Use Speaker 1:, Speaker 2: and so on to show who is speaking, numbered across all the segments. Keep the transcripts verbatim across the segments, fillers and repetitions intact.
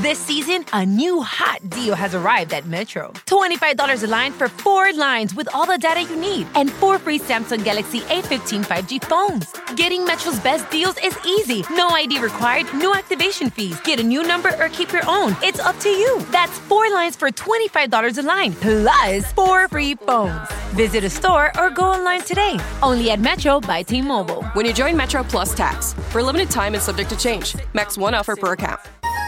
Speaker 1: This season, a new hot deal has arrived at Metro. twenty-five dollars a line for four lines with all the data you need and four free Samsung Galaxy A fifteen five G phones. Getting Metro's best deals is easy. No I D required, no activation fees. Get a new number or keep your own. It's up to you. That's four lines for twenty-five dollars a line, plus four free phones. Visit a store or go online today. Only at Metro by T-Mobile.
Speaker 2: When you join Metro Plus Tax. For a limited time and subject to change. Max one offer per account.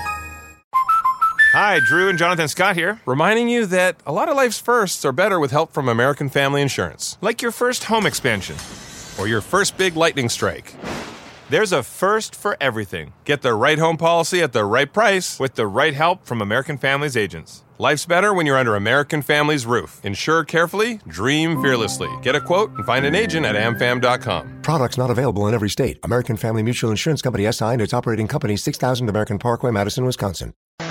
Speaker 3: Hi, Drew and Jonathan Scott here, reminding you that a lot of life's firsts are better with help from American Family Insurance. Like your first home expansion or your first big lightning strike. There's a first for everything. Get the right home policy at the right price with the right help from American Family's agents. Life's better when you're under American Family's roof. Insure carefully, dream fearlessly. Get a quote and find an agent at am fam dot com.
Speaker 4: Products not available in every state. American Family Mutual Insurance Company S I and its operating company, six thousand American Parkway, Madison, Wisconsin.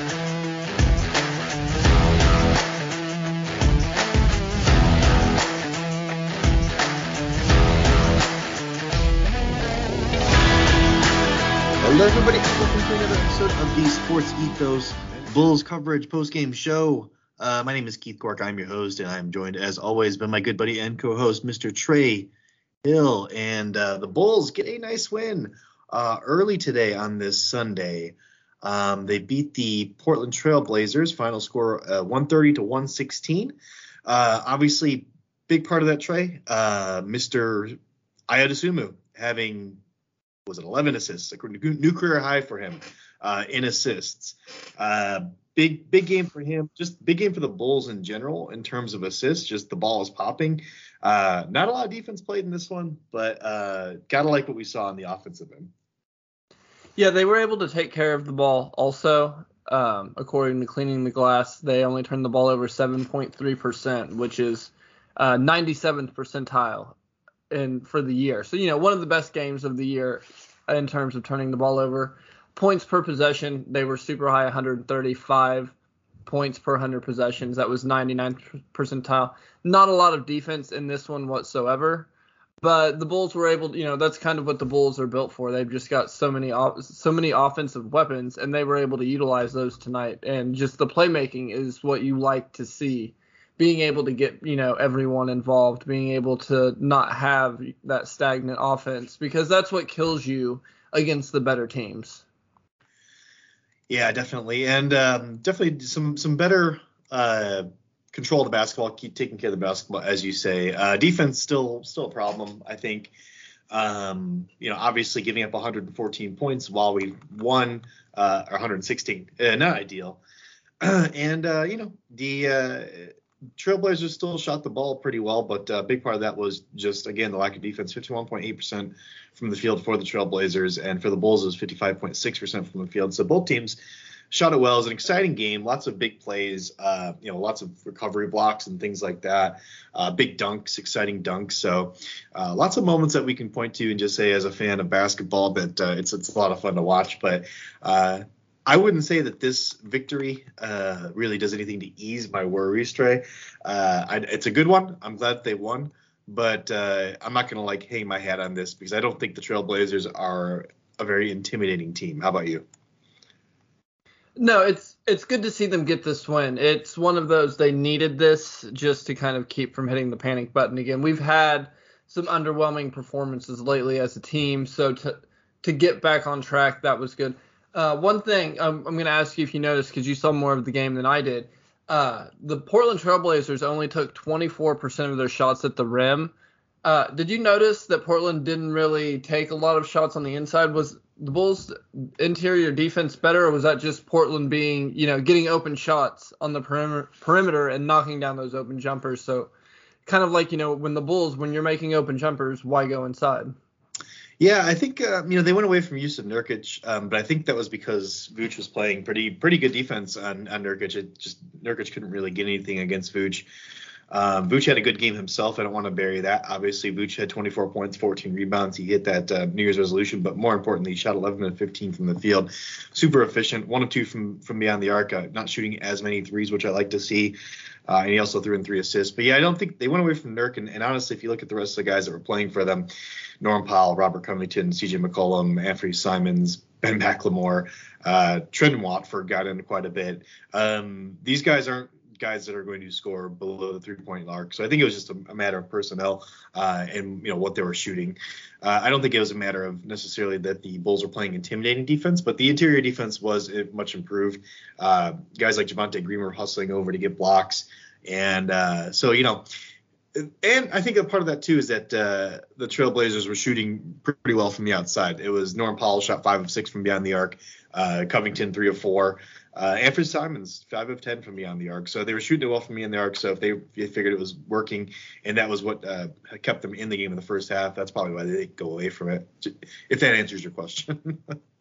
Speaker 5: Hello, everybody. Welcome to another episode of the Sports Ethos Bulls coverage postgame show. Uh, my name is Keith Cork. I'm your host, and I'm joined, as always, by my good buddy and co-host, Mister Trey Hill. And uh, the Bulls get a nice win uh, early today on this Sunday. Um, they beat the Portland Trail Blazers. Final score uh, one thirty to one sixteen. Uh, obviously, big part of that, Trey, uh, Mister Ayodasumu having was it eleven assists, a new career high for him uh, in assists. Uh, big, big game for him. Just big game for the Bulls in general in terms of assists. Just the ball is popping. Uh, not a lot of defense played in this one, but uh, gotta like what we saw on the offensive end.
Speaker 6: Yeah, they were able to take care of the ball also. Um, according to Cleaning the Glass, they only turned the ball over seven point three percent, which is uh, ninety-seventh percentile in for the year. So, you know, one of the best games of the year in terms of turning the ball over. Points per possession, they were super high, one hundred thirty-five points per one hundred possessions. That was ninety-ninth percentile. Not a lot of defense in this one whatsoever. But the Bulls were able to, you know, that's kind of what the Bulls are built for. They've just got so many so many offensive weapons, and they were able to utilize those tonight. And just the playmaking is what you like to see. Being able to get, you know, everyone involved, being able to not have that stagnant offense, because that's what kills you against the better teams.
Speaker 5: Yeah, definitely. And um, definitely some some better uh, control of the basketball, keep taking care of the basketball, as you say. Uh, defense still still a problem, I think. Um, you know, obviously giving up one hundred fourteen points while we won, uh, or one hundred sixteen, uh, not ideal. and, uh, you know, the uh, – Trailblazers still shot the ball pretty well, but a uh, big part of that was just, again, the lack of defense. fifty-one point eight percent from the field for the Trailblazers, and for the Bulls it was fifty-five point six percent from the field. So both teams shot it well. It was an exciting game, lots of big plays, uh, you know, lots of recovery blocks and things like that, uh, big dunks, exciting dunks. So uh, lots of moments that we can point to and just say, as a fan of basketball, that uh, it's it's a lot of fun to watch. But uh, I wouldn't say that this victory uh, really does anything to ease my worries, Trey. Uh, I, it's a good one. I'm glad they won, but uh, I'm not going to like hang my hat on this because I don't think the Trailblazers are a very intimidating team. How about you?
Speaker 6: No, it's it's good to see them get this win. It's one of those, they needed this just to kind of keep from hitting the panic button again. We've had some underwhelming performances lately as a team, so to to get back on track, that was good. Uh, one thing um, I'm going to ask you if you noticed, because you saw more of the game than I did. Uh, the Portland Trailblazers only took twenty-four percent of their shots at the rim. Uh, did you notice that Portland didn't really take a lot of shots on the inside? Was the Bulls' interior defense better, or was that just Portland being, you know, getting open shots on the perimeter, perimeter and knocking down those open jumpers? So kind of like, you know, when the Bulls, when you're making open jumpers, why go inside?
Speaker 5: Yeah, I think, uh, you know, they went away from Jusuf Nurkic, um, but I think that was because Vooch was playing pretty pretty good defense on, on Nurkic. It just Nurkic couldn't really get anything against Vooch. Um, Vooch had a good game himself. I don't want to bury that. Obviously, Vooch had twenty-four points, fourteen rebounds. He hit that uh, New Year's resolution, but more importantly, he shot eleven of fifteen from the field. Super efficient, one of two from, from beyond the arc, uh, not shooting as many threes, which I like to see. Uh, and he also threw in three assists. But, yeah, I don't think they went away from Nurk. And, and honestly, if you look at the rest of the guys that were playing for them, Norm Powell, Robert Covington, C J McCollum, Anthony Simons, Ben McLemore, uh, Trendon Watford got in quite a bit. Um, these guys aren't guys that are going to score below the three-point mark. So I think it was just a, a matter of personnel uh, and you know what they were shooting. Uh, I don't think it was a matter of necessarily that the Bulls were playing intimidating defense, but the interior defense was much improved. Uh, guys like Javonte Green were hustling over to get blocks, and uh, so you know. And I think a part of that, too, is that uh, the Trailblazers were shooting pretty well from the outside. It was Norm Powell shot five of six from beyond the arc, uh, Covington three of four, uh, Anfernee Simons five of ten from beyond the arc. So they were shooting it well from beyond the arc. So if they, if they figured it was working and that was what uh, kept them in the game in the first half, that's probably why they didn't go away from it, if that answers your question.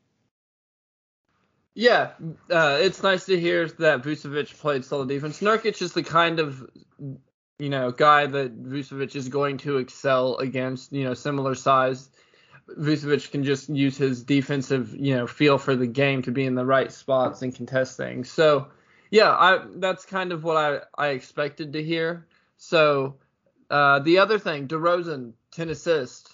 Speaker 6: Yeah, uh, it's nice to hear that Vucevic played solid defense. Nurkic is the kind of you know, guy that Vucevic is going to excel against, you know, similar size. Vucevic can just use his defensive, you know, feel for the game to be in the right spots and contest things. So, yeah, I that's kind of what I, I expected to hear. So, uh, the other thing, DeRozan, ten assists.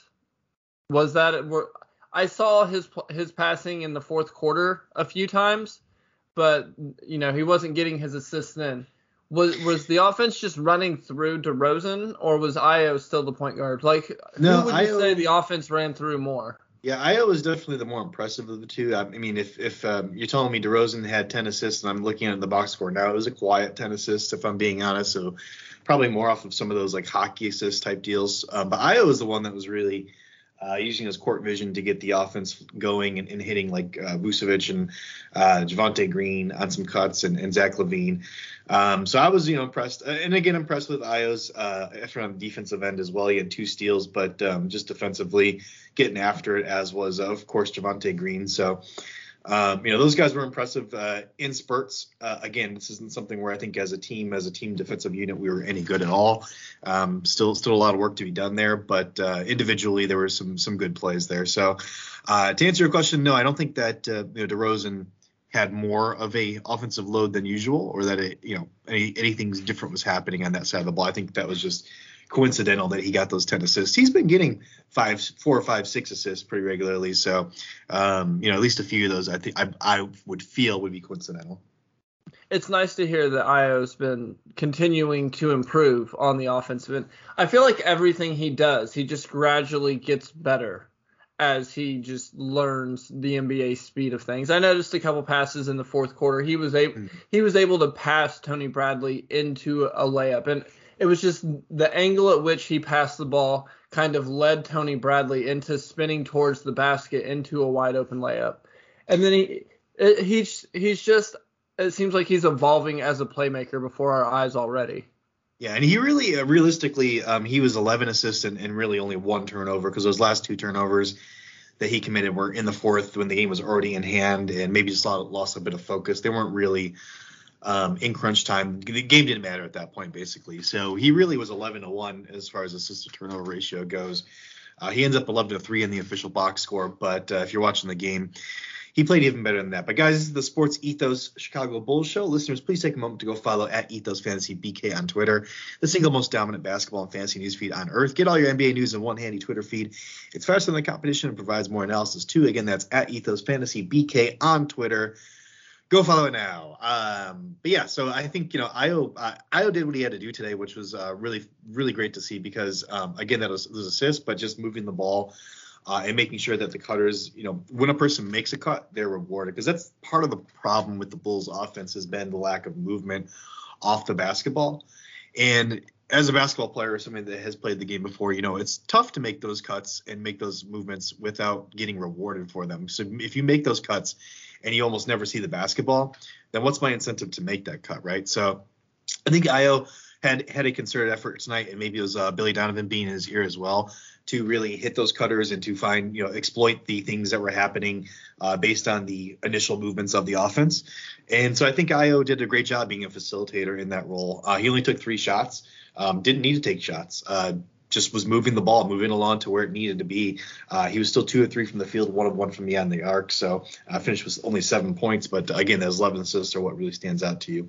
Speaker 6: Was that were I saw his his passing in the fourth quarter a few times, but, you know, he wasn't getting his assists then. Was was the offense just running through DeRozan, or was Ayo still the point guard? Like,
Speaker 5: no,
Speaker 6: who would you
Speaker 5: Ayo,
Speaker 6: say the offense ran through more?
Speaker 5: Yeah, Ayo was definitely the more impressive of the two. I mean, if if um, you're telling me DeRozan had ten assists and I'm looking at the box score now, it was a quiet ten assists, if I'm being honest. So probably more off of some of those like hockey assist type deals. Um, but Ayo was the one that was really uh, using his court vision to get the offense going and, and hitting like uh, Vucevic and uh, Javonte Green on some cuts and, and Zach LaVine. Um, so I was, you know, impressed, uh, and again, impressed with Ayo's uh, effort on the defensive end as well. He had two steals, but um, just defensively getting after it, as was, uh, of course, Javonte Green. So, um, you know, those guys were impressive uh, in spurts. Uh, again, this isn't something where I think as a team, as a team defensive unit, we were any good at all. Um, still, still a lot of work to be done there, but uh, individually, there were some some good plays there. So, uh, to answer your question, no, I don't think that uh, you know, DeRozan had more of a offensive load than usual, or that it, you know, any, anything different was happening on that side of the ball. I think that was just coincidental that he got those ten assists. He's been getting five, four or five, six assists pretty regularly. So, um, you know, at least a few of those I think I, I would feel would be coincidental.
Speaker 6: It's nice to hear that Ayo's been continuing to improve on the offensive end. I feel like everything he does, he just gradually gets better as he just learns the N B A speed of things. I noticed a couple passes in the fourth quarter. He was able mm-hmm. he was able to pass Tony Bradley into a layup, and it was just the angle at which he passed the ball kind of led Tony Bradley into spinning towards the basket into a wide open layup. And then he he's he's just it seems like he's evolving as a playmaker before our eyes already.
Speaker 5: Yeah, and he really, uh, realistically, um, he was eleven assists and, and really only one turnover, because those last two turnovers that he committed were in the fourth when the game was already in hand and maybe just lost a bit of focus. They weren't really um, in crunch time. The game didn't matter at that point, basically. So he really was eleven to one as far as assist to turnover ratio goes. Uh, he ends up eleven to three in the official box score, but uh, if you're watching the game, he played even better than that. But guys, this is the Sports Ethos Chicago Bulls show. Listeners, please take a moment to go follow at Ethos Fantasy B K on Twitter, the single most dominant basketball and fantasy news feed on earth. Get all your N B A news in one handy Twitter feed. It's faster than the competition and provides more analysis too. Again, that's at Ethos Fantasy B K on Twitter. Go follow it now. Um, but yeah, so I think, you know, Ayo, uh, Ayo did what he had to do today, which was uh, really, really great to see because, um, again, that was, was assist, but just moving the ball. Uh, and making sure that the cutters, you know, when a person makes a cut, they're rewarded, because that's part of the problem with the Bulls offense has been the lack of movement off the basketball. And as a basketball player or somebody that has played the game before, you know, it's tough to make those cuts and make those movements without getting rewarded for them. So if you make those cuts and you almost never see the basketball, then what's my incentive to make that cut, right? So I think Ayo had had a concerted effort tonight, and maybe it was uh, Billy Donovan being in his ear as well, to really hit those cutters and to find, you know, exploit the things that were happening uh, based on the initial movements of the offense. And so I think Ayo did a great job being a facilitator in that role. Uh, he only took three shots, um, didn't need to take shots, uh, just was moving the ball, moving along to where it needed to be. Uh, he was still two or three from the field, one of one from beyond the arc. So uh, finished with only seven points. But again, those eleven assists are what really stands out to you.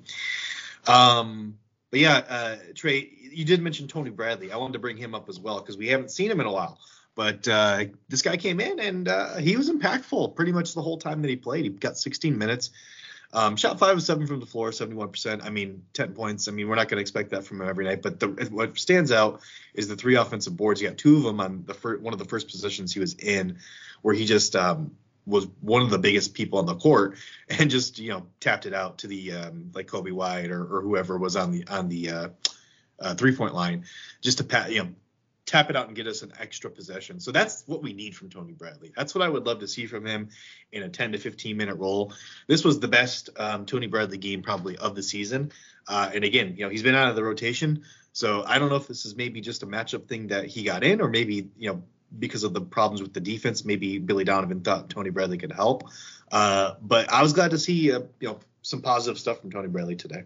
Speaker 5: Um, But yeah, uh, Trey, you did mention Tony Bradley. I wanted to bring him up as well because we haven't seen him in a while. But uh, this guy came in and uh, he was impactful pretty much the whole time that he played. He got sixteen minutes. Um, shot five of seven from the floor, seventy-one percent. I mean, ten points. I mean, we're not going to expect that from him every night. But the, what stands out is the three offensive boards. He got two of them on the first, one of the first positions he was in, where he just um, was one of the biggest people on the court and just, you know, tapped it out to the um, like Kobe White or, or whoever was on the on the uh, uh, three point line, just to pat, you know, tap it out and get us an extra possession. So that's what we need from Tony Bradley. That's what I would love to see from him in a ten to fifteen minute role. This was the best um, Tony Bradley game probably of the season. Uh, and again, you know, he's been out of the rotation. So I don't know if this is maybe just a matchup thing that he got in, or maybe, you know, because of the problems with the defense, maybe Billy Donovan thought Tony Bradley could help. Uh, but I was glad to see, uh, you know, some positive stuff from Tony Bradley today.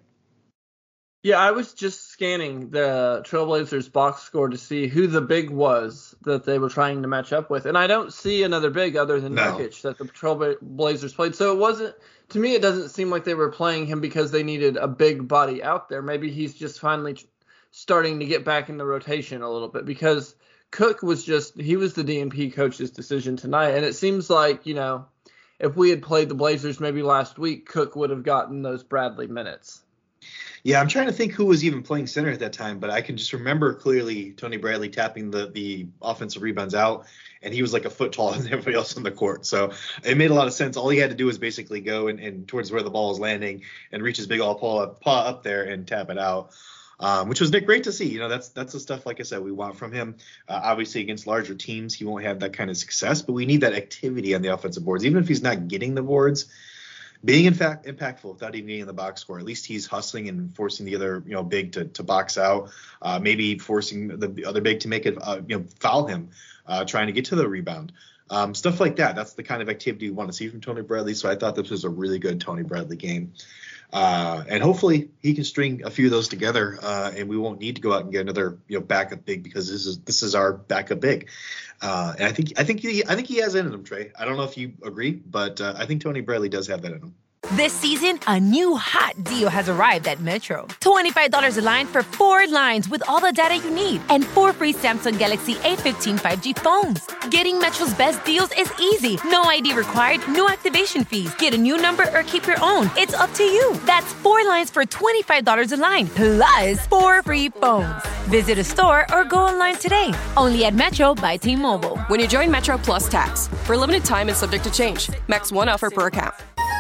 Speaker 6: Yeah, I was just scanning the Trailblazers box score to see who the big was that they were trying to match up with. And I don't see another big other than
Speaker 5: No.
Speaker 6: Nurkic that the Trailblazers played. So it wasn't, to me, it doesn't seem like they were playing him because they needed a big body out there. Maybe he's just finally starting to get back in the rotation a little bit, because Cook was just, he was the D N P coach's decision tonight. And it seems like, you know, if we had played the Blazers maybe last week, Cook would have gotten those Bradley minutes.
Speaker 5: Yeah, I'm trying to think who was even playing center at that time, but I can just remember clearly Tony Bradley tapping the the offensive rebounds out, and he was like a foot taller than everybody else on the court. So it made a lot of sense. All he had to do was basically go and, and towards where the ball was landing and reach his big old paw up, paw up there and tap it out, um, which was great to see. You know, that's that's the stuff, like I said, we want from him. Uh, obviously, against larger teams, he won't have that kind of success, but we need that activity on the offensive boards, even if he's not getting the boards. Being in fact impactful without even being in the box score. At least he's hustling and forcing the other, you know, big to, to box out. Uh, maybe forcing the, the other big to make it, uh, you know, foul him, uh, trying to get to the rebound. Um, stuff like that. That's the kind of activity we want to see from Tony Bradley. So I thought this was a really good Tony Bradley game. Uh, and hopefully he can string a few of those together, uh, and we won't need to go out and get another, you know, backup big, because this is this is our backup big. Uh, and I think I think he I think he has it in him, Trey. I don't know if you agree, but uh, I think Tony Bradley does have that in him.
Speaker 1: This season, a new hot deal has arrived at Metro. twenty-five dollars a line for four lines with all the data you need, and four free Samsung Galaxy A fifteen five G phones. Getting Metro's best deals is easy. No I D required, no activation fees. Get a new number or keep your own. It's up to you. That's four lines for twenty-five dollars a line, plus four free phones. Visit a store or go online today. Only at Metro by T-Mobile.
Speaker 2: When you join Metro Plus Tax, for a limited time and subject to change. Max one offer per account.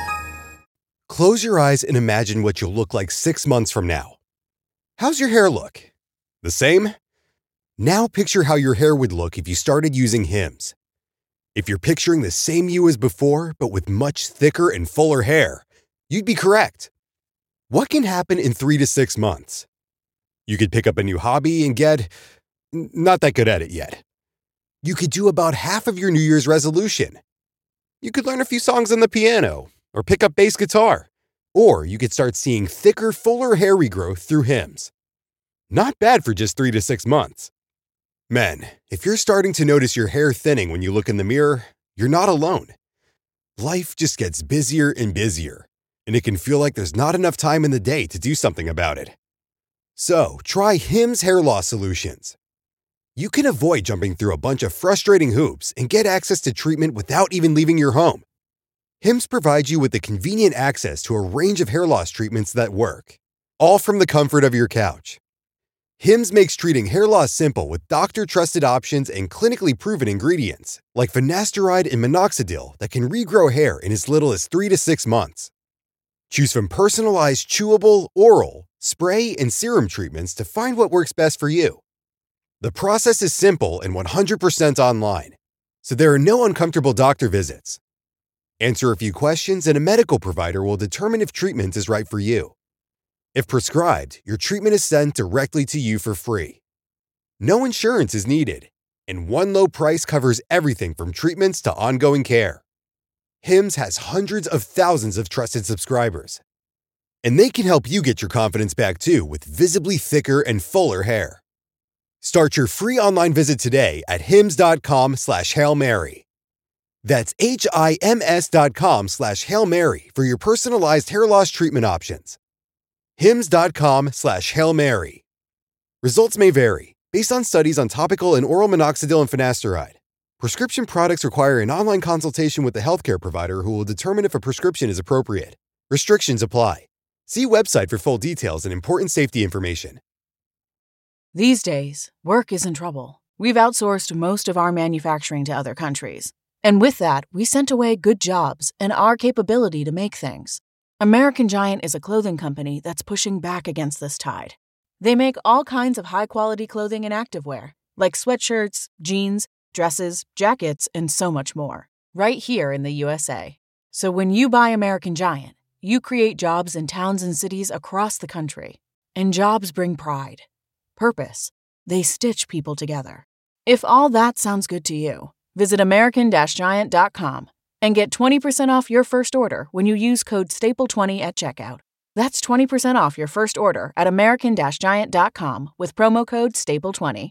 Speaker 7: Close your eyes and imagine what you'll look like six months from now. How's your hair look? The same? Now picture how your hair would look if you started using Hims. If you're picturing the same you as before, but with much thicker and fuller hair, you'd be correct. What can happen in three to six months? You could pick up a new hobby and get not that good at it yet. You could do about half of your New Year's resolution. You could learn a few songs on the piano, or pick up bass guitar, or you could start seeing thicker, fuller hair regrowth through Hims. Not bad for just three to six months. Men, if you're starting to notice your hair thinning when you look in the mirror, you're not alone. Life just gets busier and busier, and it can feel like there's not enough time in the day to do something about it. So, try Hims Hair Loss Solutions. You can avoid jumping through a bunch of frustrating hoops and get access to treatment without even leaving your home. Hims provides you with the convenient access to a range of hair loss treatments that work, all from the comfort of your couch. Hims makes treating hair loss simple with doctor-trusted options and clinically proven ingredients, like finasteride and minoxidil, that can regrow hair in as little as three to six months. Choose from personalized chewable, oral, spray, and serum treatments to find what works best for you. The process is simple and one hundred percent online, so there are no uncomfortable doctor visits. Answer a few questions and a medical provider will determine if treatment is right for you. If prescribed, your treatment is sent directly to you for free. No insurance is needed, and one low price covers everything from treatments to ongoing care. Hims has hundreds of thousands of trusted subscribers, and they can help you get your confidence back too with visibly thicker and fuller hair. Start your free online visit today at hims.com slash Hail Mary. That's H-I-M-S dot com slash Hail Mary for your personalized hair loss treatment options. Hims.com slash Hail Mary. Results may vary based on studies on topical and oral minoxidil and finasteride, Prescription products require an online consultation with the healthcare provider who will determine if a prescription is appropriate. Restrictions apply. See website for full details and important safety information.
Speaker 8: These days, work is in trouble. We've outsourced most of our manufacturing to other countries. And with that, we sent away good jobs and our capability to make things. American Giant is a clothing company that's pushing back against this tide. They make all kinds of high-quality clothing and activewear, like sweatshirts, jeans, dresses, jackets, and so much more, right here in the U S A. So when you buy American Giant, you create jobs in towns and cities across the country. And jobs bring pride, purpose. They stitch people together. If all that sounds good to you, visit American Giant dot com and get twenty percent off your first order when you use code staple twenty at checkout. That's twenty percent off your first order at American Giant dot com with promo code staple twenty.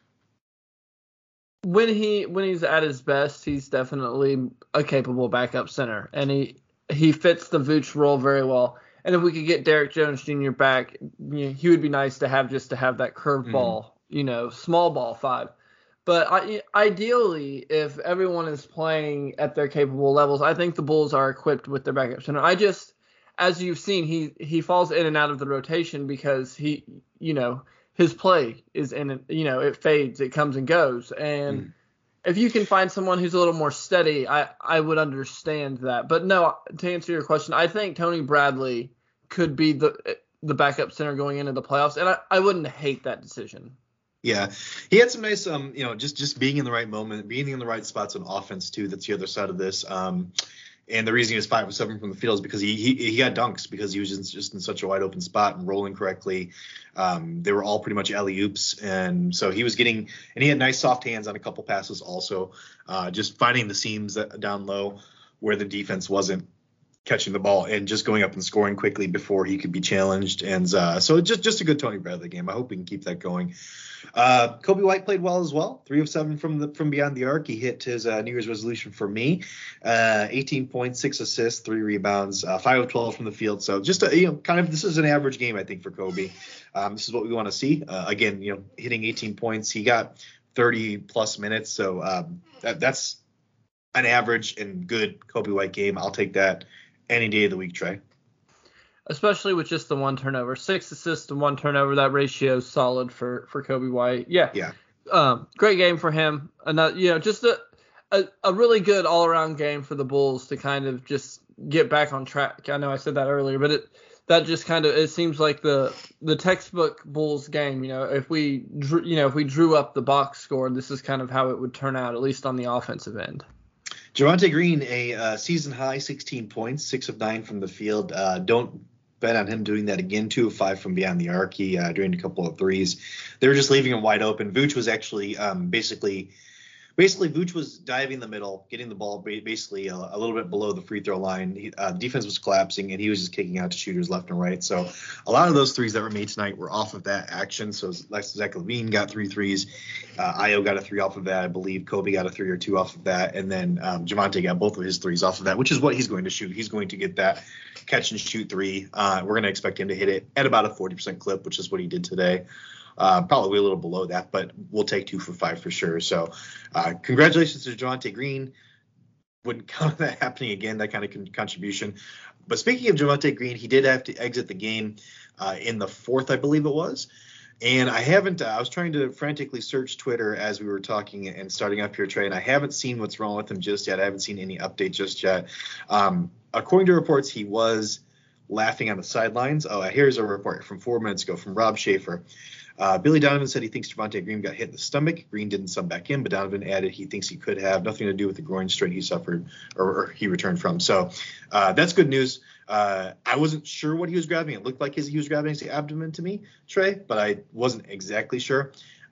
Speaker 6: When he when he's at his best, he's definitely a capable backup center, and he he fits the Vooch role very well. And if we could get Derek Jones Junior back, you know, he would be nice to have just to have that curveball, mm. you know, small ball five. But I, ideally, if everyone is playing at their capable levels, I think the Bulls are equipped with their backup center. I just, as you've seen, he he falls in and out of the rotation because he, you know. His play is in, you know, it fades, it comes and goes. And mm. if you can find someone who's a little more steady, I, I would understand that. But no, to answer your question, I think Tony Bradley could be the the backup center going into the playoffs. And I, I wouldn't hate that decision.
Speaker 5: Yeah, he had some nice, um, you know, just, just being in the right moment, being in the right spots on offense, too. That's the other side of this. Um, And the reason he was five of seven from the field is because he he, he got dunks because he was just, just in such a wide open spot and rolling correctly. Um, they were all pretty much alley-oops. And so he was getting – and he had nice soft hands on a couple passes also, uh, just finding the seams that, down low where the defense wasn't catching the ball and just going up and scoring quickly before he could be challenged. And uh, so just, just a good Tony Bradley game. I hope we can keep that going. Uh, Coby White played well as well. Three of seven from the from beyond the arc. He hit his uh, New Year's resolution for me. Uh, eighteen points, six assists, three rebounds, uh, five of twelve from the field. So just a, you know, kind of this is an average game I think for Coby. Um, this is what we want to see. Uh, again, you know, hitting eighteen points. He got thirty plus minutes. So um, that, that's an average and good Coby White game. I'll take that any day of the week, Trey.
Speaker 6: Especially with just the one turnover, six assists and one turnover. That ratio is solid for, for Coby White. Yeah.
Speaker 5: Yeah.
Speaker 6: Um, great game for him. Another, you know, just a, a, a really good all around game for the Bulls to kind of just get back on track. I know I said that earlier, but it, that just kind of, it seems like the, the textbook Bulls game, you know, if we, drew, you know, if we drew up the box score, this is kind of how it would turn out, at least on the offensive end.
Speaker 5: Javonte Green, a uh, season high sixteen points, six of nine from the field. Uh, don't bet on him doing that again. Two of five from beyond the arc. He uh, drained a couple of threes. They were just leaving him wide open. Vooch was actually um, basically Basically, Vooch was diving the middle, getting the ball basically a, a little bit below the free throw line. He, uh, defense was collapsing, and he was just kicking out to shooters left and right. So a lot of those threes that were made tonight were off of that action. So Zach LaVine got three threes. Uh, Ayo got a three off of that, I believe. Coby got a three or two off of that. And then um, Javonte got both of his threes off of that, which is what he's going to shoot. He's going to get that catch and shoot three. Uh, we're going to expect him to hit it at about a forty percent clip, which is what he did today. Uh, probably a little below that, but we'll take two for five for sure. So uh, congratulations to Javonte Green. Wouldn't count that happening again, that kind of con- contribution. But speaking of Javonte Green, he did have to exit the game uh, in the fourth, I believe it was. And I haven't uh, – I was trying to frantically search Twitter as we were talking and starting up here, Trey, and I haven't seen what's wrong with him just yet. I haven't seen any update just yet. Um, according to reports, he was laughing on the sidelines. Oh, here's a report from four minutes ago from Rob Schaefer. Uh, Billy Donovan said he thinks Javonte Green got hit in the stomach. Green didn't sub back in, but Donovan added he thinks he could have nothing to do with the groin strain he suffered or, or he returned from. So uh, that's good news. Uh, I wasn't sure what he was grabbing. It looked like his, he was grabbing his abdomen to me, Trey, but I wasn't exactly sure.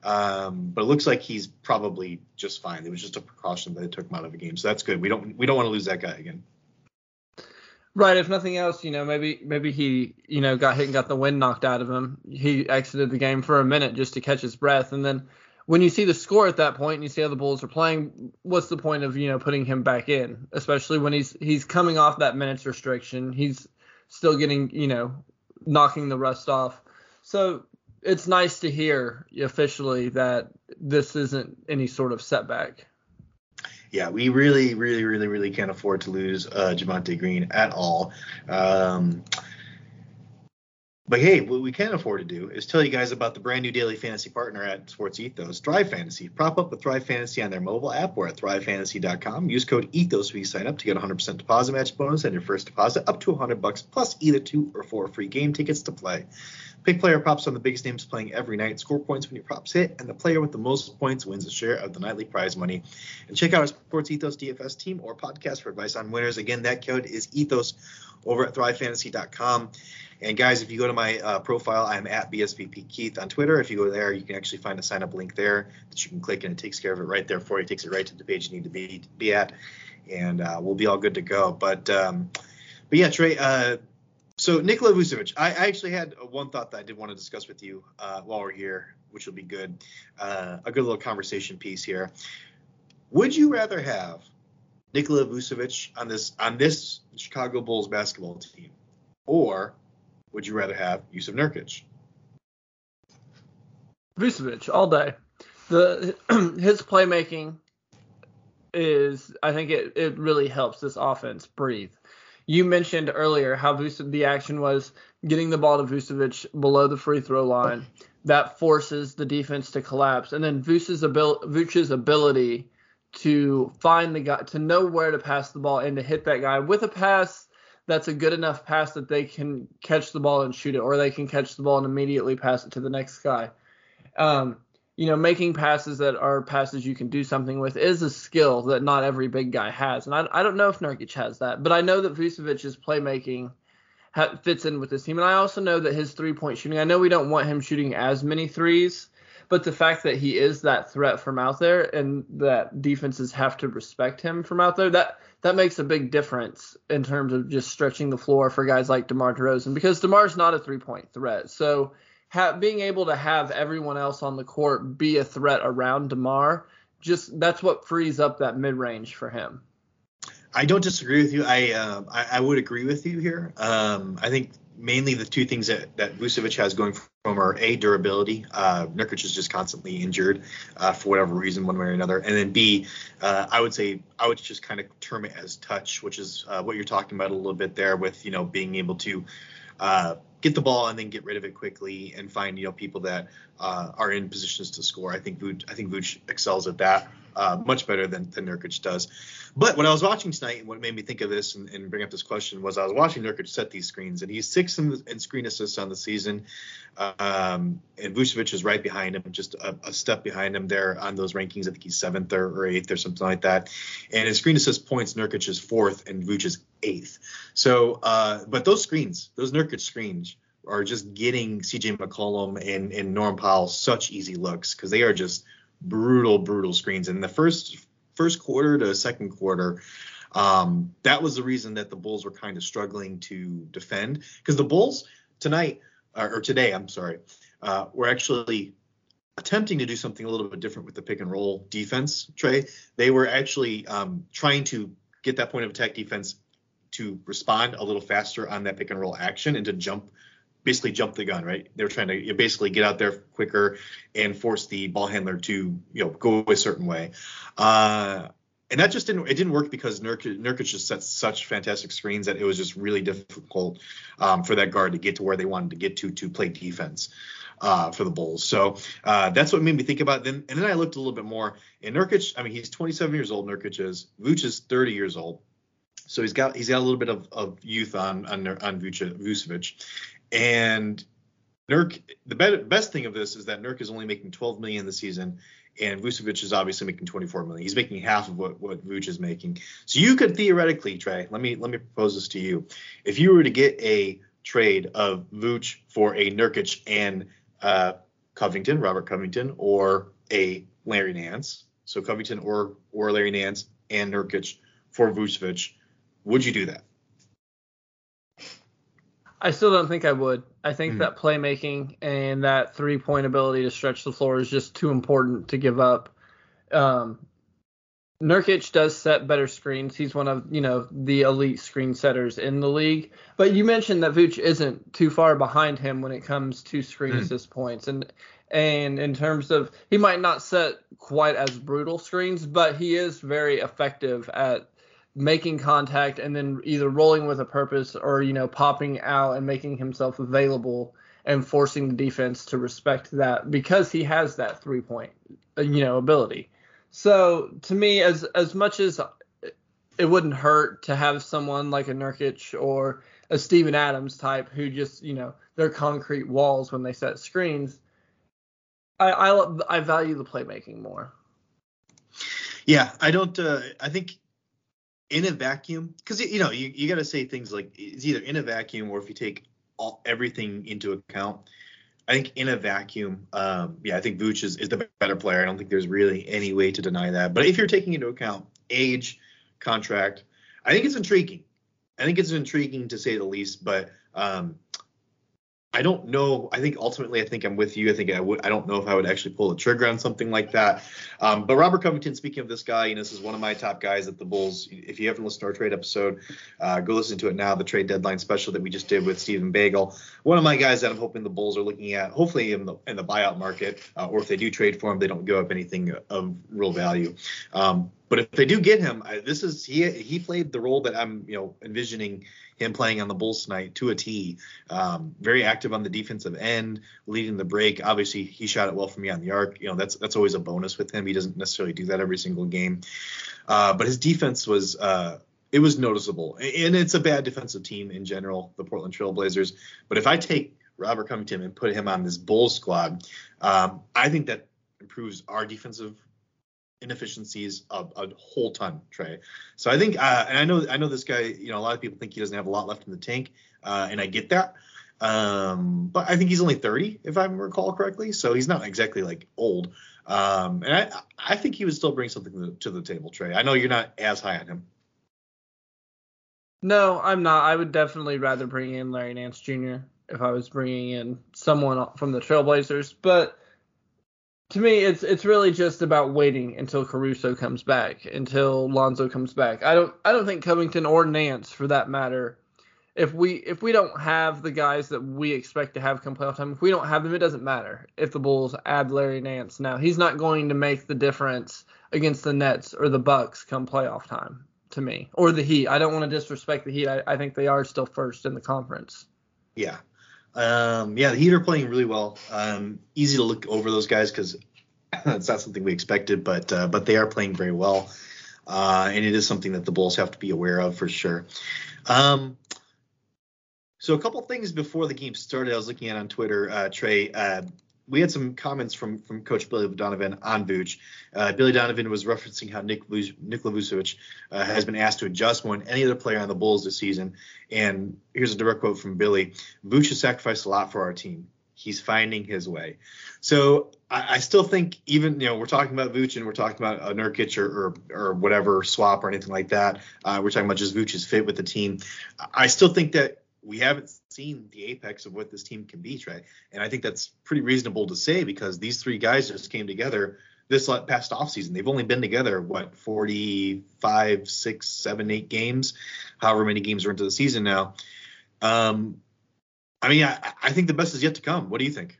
Speaker 5: Um, but it looks like he's probably just fine. It was just a precaution that they took him out of the game. So that's good. We don't we don't want to lose that guy again.
Speaker 6: Right. If nothing else, you know, maybe maybe he, you know, got hit and got the wind knocked out of him. He exited the game for a minute just to catch his breath. And then when you see the score at that point and you see how the Bulls are playing, what's the point of, you know, putting him back in, especially when he's he's coming off that minutes restriction. He's still getting, you know, knocking the rust off. So it's nice to hear officially that this isn't any sort of setback.
Speaker 5: yeah, we really, really, really, really can't afford to lose uh, Javonte Green at all. Um, But hey, what we can afford to do is tell you guys about the brand new daily fantasy partner at Sports Ethos, Thrive Fantasy. Prop up with Thrive Fantasy on their mobile app or at thrive fantasy dot com. Use code ETHOS when you sign up to get a one hundred percent deposit match bonus on your first deposit up to one hundred bucks plus either two or four free game tickets to play. Pick player props on the biggest names playing every night. Score points when your props hit, and the player with the most points wins a share of the nightly prize money. And check out our Sports Ethos D F S team or podcast for advice on winners. Again, that code is ETHOS over at thrive fantasy dot com. And guys, if you go to my uh, profile, I'm at B S V P Keith on Twitter. If you go there, you can actually find a sign up link there that you can click, and it takes care of it right there for you. It takes it right to the page you need to be be at, and uh, we'll be all good to go. But um, but yeah, Trey. Uh, so Nikola Vucevic, I, I actually had one thought that I did want to discuss with you uh, while we're here, which will be good. Uh, a good little conversation piece here. Would you rather have Nikola Vucevic on this on this Chicago Bulls basketball team, or would you rather have Jusuf Nurkic?
Speaker 6: Vucevic all day. The his playmaking is, I think it, it really helps this offense breathe. You mentioned earlier how Vucevic, the action was getting the ball to Vucevic below the free throw line. That forces the defense to collapse, and then Vucevic's abil- Vucevic's ability to find the guy, to know where to pass the ball and to hit that guy with a pass that's a good enough pass that they can catch the ball and shoot it, or they can catch the ball and immediately pass it to the next guy. Um, you know, making passes that are passes you can do something with is a skill that not every big guy has. And I, I don't know if Nurkic has that, but I know that Vucevic's playmaking ha- fits in with this team. And I also know that his three-point shooting, I know we don't want him shooting as many threes, but the fact that he is that threat from out there and that defenses have to respect him from out there, that that makes a big difference in terms of just stretching the floor for guys like DeMar DeRozan, because DeMar's not a three-point threat. So ha- being able to have everyone else on the court be a threat around DeMar, just that's what frees up that mid-range for him.
Speaker 5: I don't disagree with you. I uh, I, I would agree with you here. Um, I think mainly the two things that, that Vucevic has going for him are A, durability. Uh, Nurkic is just constantly injured uh, for whatever reason, one way or another. And then B, uh, I would say I would just kind of term it as touch, which is uh, what you're talking about a little bit there with, you know, being able to uh, get the ball and then get rid of it quickly and find, you know, people that uh, are in positions to score. I think Vuc, I think Vuc excels at that uh, much better than, than Nurkic does. But when I was watching tonight, and what made me think of this and, and bring up this question was I was watching Nurkic set these screens, and he's sixth in, in screen assists on the season. Um, and Vucevic is right behind him, just a, a step behind him there on those rankings. I think he's seventh or, or eighth or something like that. And in screen assist points, Nurkic is fourth and Vuc is eighth. So, uh, but those screens, those Nurkic screens are just getting C J McCollum and, and Norm Powell such easy looks because they are just brutal, brutal screens. And the first first quarter to second quarter, um, that was the reason that the Bulls were kind of struggling to defend, because the Bulls tonight or, or today, I'm sorry, uh, were actually attempting to do something a little bit different with the pick and roll defense, Trey. They were actually um, trying to get that point of attack defense to respond a little faster on that pick and roll action and to jump, basically jump the gun, right? They were trying to basically get out there quicker and force the ball handler to, you know, go a certain way. Uh, and that just didn't, it didn't work because Nurkic, Nurkic just set such fantastic screens that it was just really difficult um, for that guard to get to where they wanted to get to, to play defense uh, for the Bulls. So uh, that's what made me think about it. Then, and then I looked a little bit more, and Nurkic, I mean, he's twenty-seven years old, Nurkic is. Vuc is thirty years old. So he's got, he's got a little bit of, of youth on, on, on Vucevic. And Nurk, the be- best thing of this is that Nurk is only making twelve million dollars this season, and Vucevic is obviously making twenty-four million dollars. He's making half of what what Vuc is making. So you could theoretically, Trey, let me let me propose this to you. If you were to get a trade of Vuc for a Nurkic and uh, Covington, Robert Covington, or a Larry Nance, so Covington or or Larry Nance and Nurkic for Vucevic, would you do that?
Speaker 6: I still don't think I would. I think mm. that playmaking and that three-point ability to stretch the floor is just too important to give up. Um, Nurkic does set better screens. He's one of, you know, the elite screen setters in the league. But you mentioned that Vooch isn't too far behind him when it comes to screen mm. assist points. And and in terms of, he might not set quite as brutal screens, but he is very effective at making contact and then either rolling with a purpose or, you know, popping out and making himself available and forcing the defense to respect that because he has that three-point, you know, ability. So to me, as as much as it wouldn't hurt to have someone like a Nurkic or a Steven Adams type who just, you know, they're concrete walls when they set screens, I I, I value the playmaking more.
Speaker 5: Yeah, I don't. Uh, I think in a vacuum, because you know you, you got to say things like it's either in a vacuum or if you take all everything into account. I think in a vacuum, um, yeah, I think Vooch is, is the better player. I don't think there's really any way to deny that. But if you're taking into account age, contract, I think it's intriguing. I think it's intriguing to say the least. But um, I don't know. I think ultimately, I think I'm with you. I think I would. I don't know if I would actually pull the trigger on something like that. Um, but Robert Covington, speaking of this guy, you know, this is one of my top guys at the Bulls. If you haven't listened to our trade episode, uh, go listen to it now. The trade deadline special that we just did with Stephen Bagel. One of my guys that I'm hoping the Bulls are looking at, hopefully in the in the buyout market, uh, or if they do trade for him, they don't give up anything of real value. Um, But if they do get him, I, this is he he played the role that I'm you know envisioning him playing on the Bulls tonight to a T. Um, very active on the defensive end, leading the break. Obviously, he shot it well from beyond the arc. You know that's that's always a bonus with him. He doesn't necessarily do that every single game, uh, but his defense was uh, it was noticeable, and it's a bad defensive team in general, the Portland Trail Blazers. But if I take Robert Covington and put him on this Bulls squad, um, I think that improves our defensive inefficiencies a, a whole ton, Trey. So I think, uh, and I know, I know this guy. You know, a lot of people think he doesn't have a lot left in the tank, uh, and I get that. Um, but I think he's only thirty, if I recall correctly. So he's not exactly like old. Um, and I, I think he would still bring something to the, to the table, Trey. I know you're not as high on him.
Speaker 6: No, I'm not. I would definitely rather bring in Larry Nance Junior if I was bringing in someone from the Trailblazers, but to me, it's it's really just about waiting until Caruso comes back, until Lonzo comes back. I don't I don't think Covington or Nance, for that matter, if we if we don't have the guys that we expect to have come playoff time, if we don't have them, it doesn't matter if the Bulls add Larry Nance now. He's not going to make the difference against the Nets or the Bucks come playoff time, to me, or the Heat. I don't want to disrespect the Heat. I, I think they are still first in the conference.
Speaker 5: Yeah. Um, yeah, the Heat are playing really well. Um, easy to look over those guys because it's not something we expected, but uh, but they are playing very well, uh, and it is something that the Bulls have to be aware of for sure. Um, so a couple things before the game started, I was looking at on Twitter, uh, Trey. Uh, we had some comments from from Coach Billy Donovan on Vooch. Uh, Billy Donovan was referencing how Nick Nikola Vucevic uh, has been asked to adjust more than any other player on the Bulls this season. And here's a direct quote from Billy: "Vooch has sacrificed a lot for our team. He's finding his way." So I, I still think, even, you know, we're talking about Vooch and we're talking about a Nurkic or, or or whatever swap or anything like that. Uh, we're talking about just Vooch's fit with the team. I still think that we haven't seen the apex of what this team can be, Trey. And I think that's pretty reasonable to say because these three guys just came together this past offseason. They've only been together, what, forty-five, six, seven, eight games, however many games are into the season now. Um, I mean, I, I think the best is yet to come. What do you think?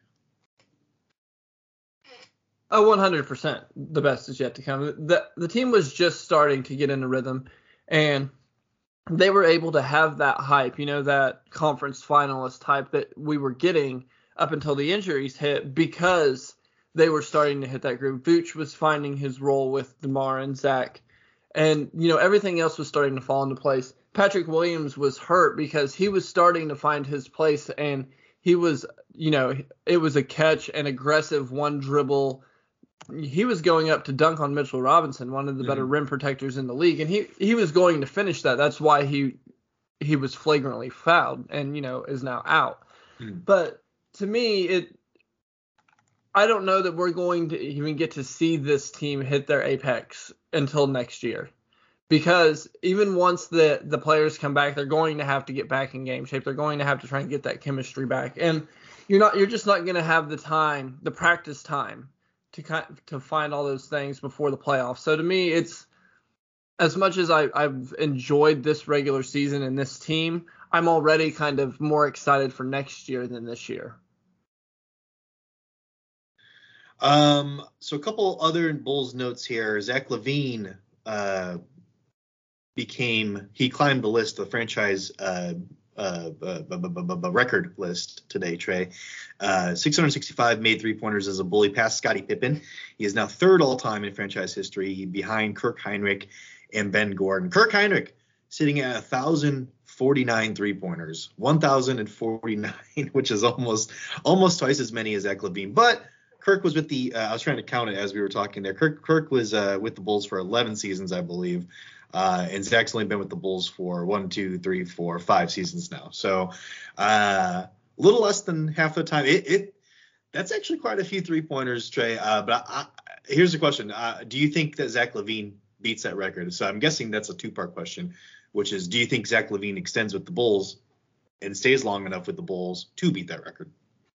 Speaker 6: Oh, one hundred percent. The best is yet to come. The, the team was just starting to get in a rhythm, and they were able to have that hype, you know, that conference finalist hype that we were getting up until the injuries hit because they were starting to hit that groove. Vooch was finding his role with DeMar and Zach, and, you know, everything else was starting to fall into place. Patrick Williams was hurt because he was starting to find his place, and he was, you know, it was a catch, an aggressive one dribble. He was going up to dunk on Mitchell Robinson, one of the better mm-hmm. rim protectors in the league, and he, he was going to finish that. That's why he he was flagrantly fouled and, you know, is now out. Mm-hmm. But to me, it I don't know that we're going to even get to see this team hit their apex until next year. Because even once the, the players come back, they're going to have to get back in game shape. They're going to have to try and get that chemistry back. And you're not you're just not going to have the time, the practice time to kind to find all those things before the playoffs. So to me, it's as much as I, I've enjoyed this regular season and this team, I'm already kind of more excited for next year than this year.
Speaker 5: Um, so a couple other Bulls notes here. Zach LaVine uh, became he climbed the list, the franchise uh, uh, uh, record list today. Trey, uh, six hundred sixty-five made three pointers as a Bully, past Scottie Pippen. He is now third all time in franchise history, behind Kirk Hinrich and Ben Gordon. Kirk Hinrich sitting at one thousand forty-nine three-pointers, one thousand forty-nine, which is almost almost twice as many as Zach LaVine. But Kirk was with the uh, – I was trying to count it as we were talking there. Kirk Kirk was uh, with the Bulls for eleven seasons, I believe. Uh, and Zach's only been with the Bulls for one, two, three, four, five seasons now. So uh, a little less than half the time. It, it That's actually quite a few three-pointers, Trey. Uh, but I, I, here's the question. Uh, do you think that Zach LaVine beats that record? So I'm guessing that's a two-part question, which is, do you think Zach LaVine extends with the Bulls and stays long enough with the Bulls to beat that record?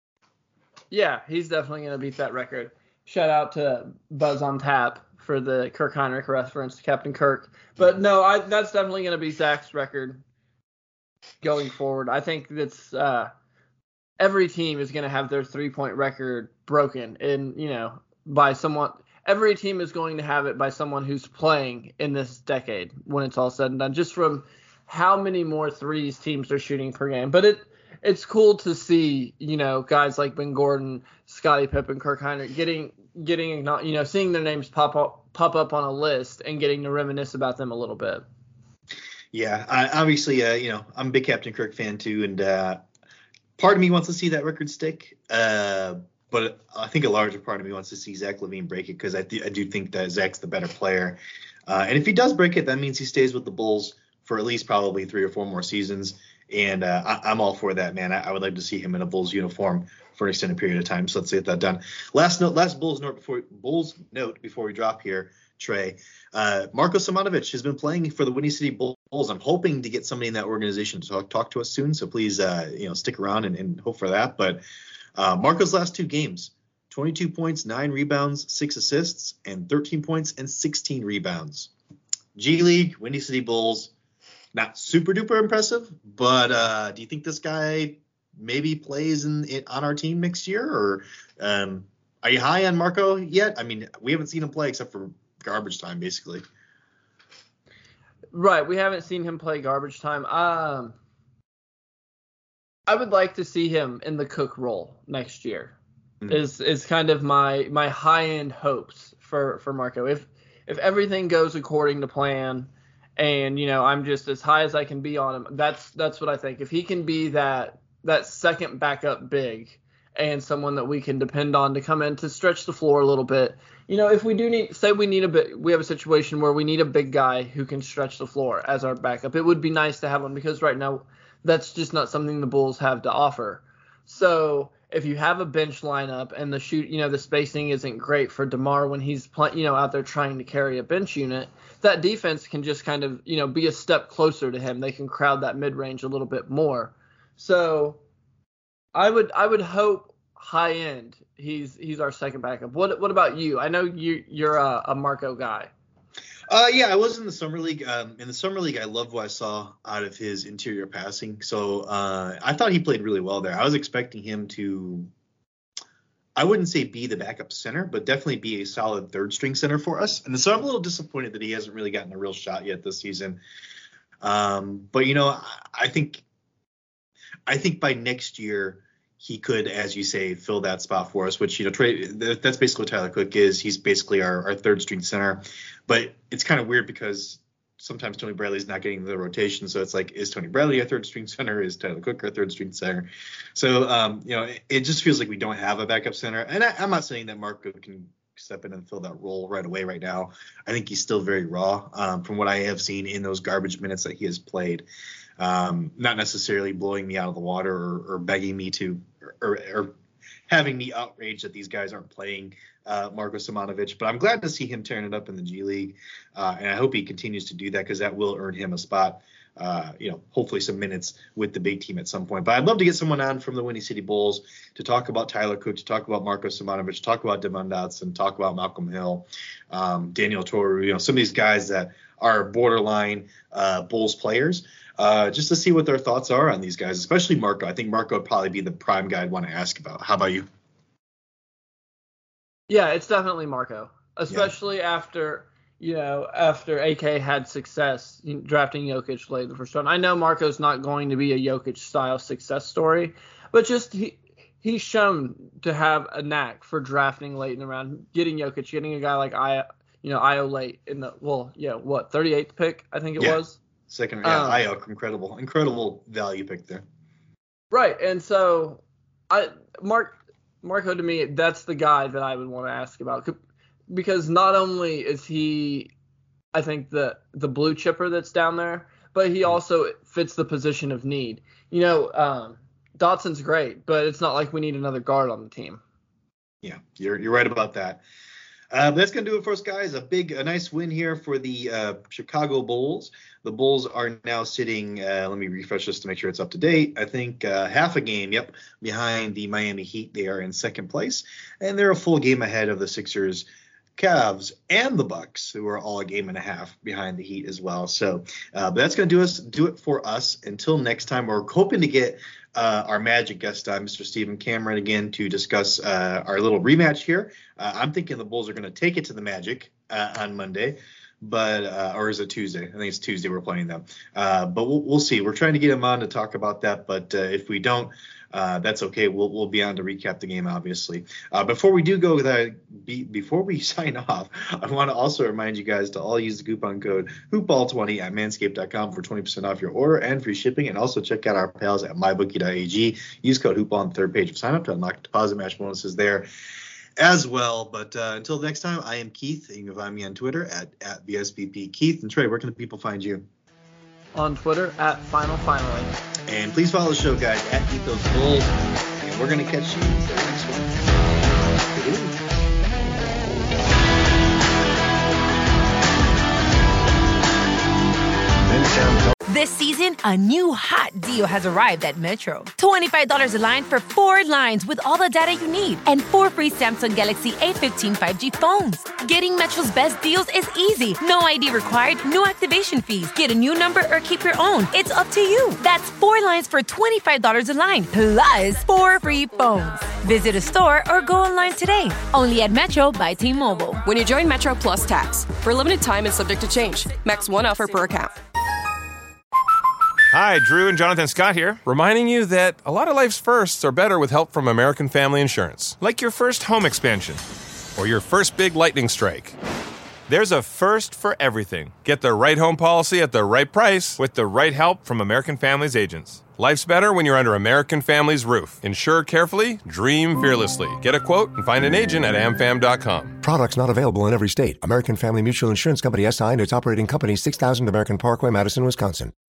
Speaker 6: Yeah, he's definitely going to beat that record. Shout out to Buzz on Tap for the Kirk Hinrich reference to Captain Kirk. But no, I, that's definitely going to be Zach's record going forward. I think that's uh, every team is going to have their three-point record broken, and you know, by someone. Every team is going to have it by someone who's playing in this decade when it's all said and done, just from how many more threes teams are shooting per game. But it it's cool to see, you know, guys like Ben Gordon, Scottie Pippen, Kirk Hinrich getting getting you know seeing their names pop up pop up on a list and getting to reminisce about them a little bit.
Speaker 5: Yeah, I, obviously, uh, you know, I'm a big Captain Kirk fan too, and uh, part of me wants to see that record stick. Uh, But I think a larger part of me wants to see Zach LaVine break it, because I, th- I do think that Zach's the better player. Uh, and if he does break it, that means he stays with the Bulls for at least probably three or four more seasons. And uh, I- I'm all for that, man. I-, I would like to see him in a Bulls uniform for an extended period of time. So let's get that done. Last note, last Bulls note before Bulls note before we drop here, Trey. Uh, Marko Simonovic has been playing for the Windy City Bulls. I'm hoping to get somebody in that organization to talk, talk to us soon. So please, uh, you know, stick around and, and hope for that. But Uh, Marco's last two games, twenty-two points, nine rebounds, six assists, and thirteen points and sixteen rebounds. G League, Windy City Bulls, not super duper impressive, but uh, do you think this guy maybe plays in, in on our team next year? Or um, are you high on Marco yet? I mean, we haven't seen him play except for garbage time, basically.
Speaker 6: Right, we haven't seen him play garbage time. Um. I would like to see him in the Cook role next year. Mm-hmm. Is is kind of my my high end hopes for, for Marco. If if everything goes according to plan, and you know I'm just as high as I can be on him, that's that's what I think. If he can be that that second backup big and someone that we can depend on to come in to stretch the floor a little bit. You know, if we do need, say we need a bit, we have a situation where we need a big guy who can stretch the floor as our backup. It would be nice to have one, because right now that's just not something the Bulls have to offer. So if you have a bench lineup and the shoot, you know, the spacing isn't great for DeMar when he's play, you know, out there trying to carry a bench unit, that defense can just kind of, you know, be a step closer to him. They can crowd that mid range a little bit more. So I would, I would hope high end he's he's our second backup. What what about you? I know you you're a, a Marco guy.
Speaker 5: Uh, yeah, I was in the summer league. Um, in the summer league, I loved what I saw out of his interior passing. So uh, I thought he played really well there. I was expecting him to, I wouldn't say be the backup center, but definitely be a solid third string center for us. And so I'm a little disappointed that he hasn't really gotten a real shot yet this season. Um, but you know, I, I think, I think by next year he could, as you say, fill that spot for us, which, you know, Trey, that's basically what Tyler Cook is. He's basically our, our third string center. But it's kind of weird because sometimes Tony Bradley's not getting the rotation. So it's like, is Tony Bradley our third string center? Is Tyler Cook our third string center? So, um, you know, it, it just feels like we don't have a backup center. And I, I'm not saying that Marco can step in and fill that role right away right now. I think he's still very raw um, from what I have seen in those garbage minutes that he has played. Um, not necessarily blowing me out of the water or, or begging me to or, or having me outraged that these guys aren't playing uh, Marko Simonovic. But I'm glad to see him tearing it up in the G League. Uh, and I hope he continues to do that, because that will earn him a spot, uh, you know, hopefully some minutes with the big team at some point. But I'd love to get someone on from the Windy City Bulls to talk about Tyler Cook, to talk about Marko Simonovic, to talk about Devon Dotson, talk about Malcolm Hill, um, Daniel Toru, you know, some of these guys that are borderline uh, Bulls players, uh, just to see what their thoughts are on these guys, especially Marco. I think Marco would probably be the prime guy I'd want to ask about. How about you?
Speaker 6: Yeah, it's definitely Marco, especially yeah. after, you know, after A K had success drafting Jokic late in the first round. I know Marco's not going to be a Jokic-style success story, but just he he's shown to have a knack for drafting late in the round, getting Jokic, getting a guy like I, you know, Io late in the, well, yeah, what, thirty-eighth pick, I think it yeah. was?
Speaker 5: Second, yeah, um, Io, incredible, incredible value pick there.
Speaker 6: Right, and so I Mark Marco, to me, that's the guy that I would want to ask about, because not only is he, I think, the the blue chipper that's down there, but he also fits the position of need. You know, um, Dotson's great, but it's not like we need another guard on the team.
Speaker 5: Yeah, you're you're right about that. Uh, that's going to do it for us, guys. A big, a nice win here for the uh, Chicago Bulls. The Bulls are now sitting, uh, let me refresh this to make sure it's up to date. I think uh, half a game, yep, behind the Miami Heat. They are in second place, and they're a full game ahead of the Sixers, Cavs, and the Bucks, who are all a game and a half behind the Heat as well. So uh, but that's going to do us do it for us. Until next time, we're hoping to get uh, our Magic guest on, Mister Stephen Cameron, again to discuss uh, our little rematch here. Uh, I'm thinking the Bulls are going to take it to the Magic uh, on Monday. But uh, or is it Tuesday? I think it's Tuesday we're playing them. Uh, but we'll, we'll see. We're trying to get him on to talk about that. But uh, if we don't, uh, that's okay. We'll we'll be on to recap the game, obviously. Uh, before we do go, that be, before we sign off, I want to also remind you guys to all use the coupon code hoop ball twenty at manscaped dot com for twenty percent off your order and free shipping. And also check out our pals at my bookie dot a g. Use code hoopball on the third page of sign up to unlock deposit match bonuses there as well. But uh, until next time, I am Keith. You can find me on Twitter at, at B S B P Keith. And Trey, where can the people find you?
Speaker 6: On Twitter at Final Finally.
Speaker 5: And please follow the show, guys, at Ethos Bulls. And we're going to catch you in the next one. Good-bye.
Speaker 1: This season, a new hot deal has arrived at Metro. twenty-five dollars a line for four lines with all the data you need and four free Samsung Galaxy A fifteen five G phones. Getting Metro's best deals is easy. No I D required, no activation fees. Get a new number or keep your own. It's up to you. That's four lines for twenty-five dollars a line, plus four free phones. Visit a store or go online today. Only at Metro by T-Mobile.
Speaker 2: When you join Metro Plus Tax. For a limited time and subject to change. Max one offer per account.
Speaker 3: Hi, Drew and Jonathan Scott here, reminding you that a lot of life's firsts are better with help from American Family Insurance. Like your first home expansion or your first big lightning strike. There's a first for everything. Get the right home policy at the right price with the right help from American Family's agents. Life's better when you're under American Family's roof. Insure carefully, dream fearlessly. Get a quote and find an agent at am fam dot com.
Speaker 4: Products not available in every state. American Family Mutual Insurance Company S I and its operating company, six thousand American Parkway, Madison, Wisconsin.